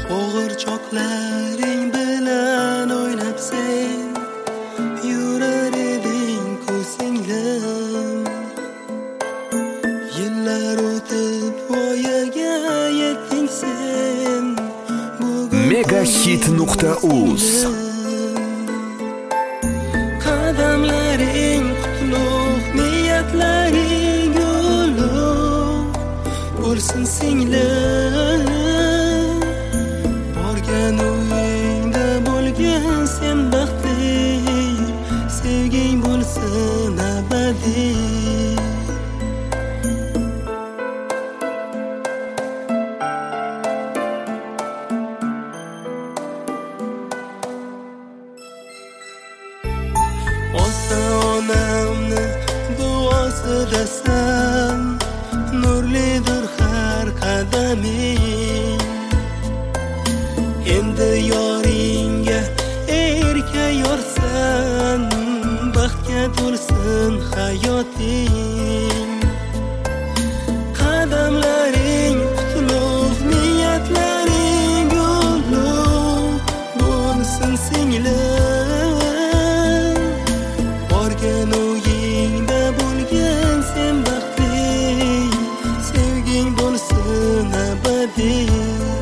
Qo'g'irchoqlaring bilan o'ynab sen yurar eding ko'singlim. Yillar o'tib voyaga yetding sen. Megahit.uz Qadamlaring qutlug', niyatlaring ulug' bo'lsin singlim. Borgan uyingda bo'lgin sen baxtli, sevging bo'lsin abadiy. Ota-onamni duosidasan, nurlidir har qadaming. Endi yoringga erka yorsan, baxtga to'lsin hayoting. Qadamlaring qutlug', niyatlaring ulug' bo'lsin singlim. Borgan uyingda bo'lgin sen baxtli, sevging bo'lsin abadiy.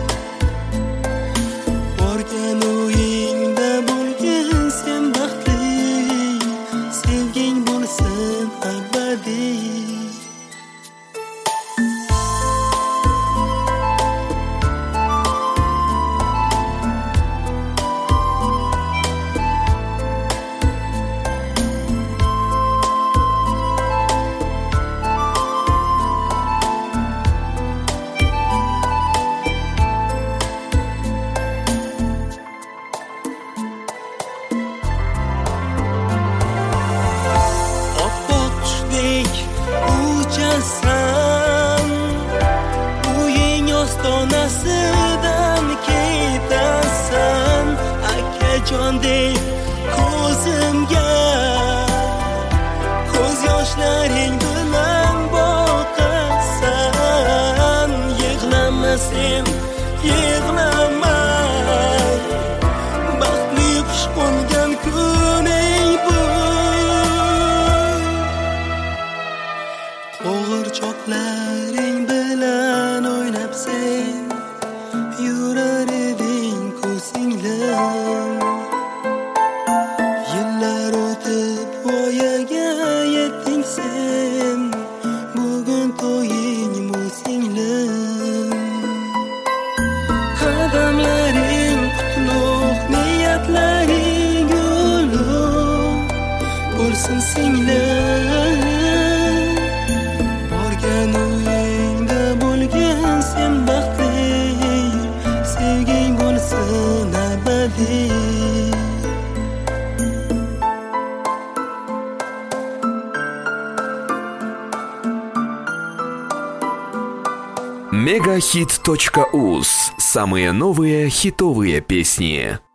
Borgan uyingda bo'lgin sen baxtli, sevging bo'lsin abadiy. Uchasan, uying ostonasidan ketasan, akajondek ko'zimga ko'z yoshlaring bilan boqasan. Yig'lama sen, yig'lama, baxtli qush qo'ngan kun ey bu. Qo'g'irchoqlaring bilan o'ynab sen yurar eding ko'singlim. Yillar o'tib voyaga yetding sen, bugun to'ying singlim. Qadamlaring qutlug', niyatlaring ulug' bo'lsin singlim. Borgan uyingda bo'lgin sen baxtli, sevging bo'lsin abadiy. Megahit.uz. Самые новые хитовые песни.